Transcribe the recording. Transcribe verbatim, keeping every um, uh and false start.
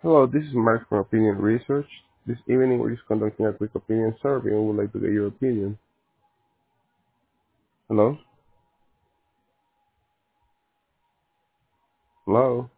Hello, this is Mark from Opinion Research. This evening we're just conducting a quick opinion survey and would like to get your opinion. Hello? Hello?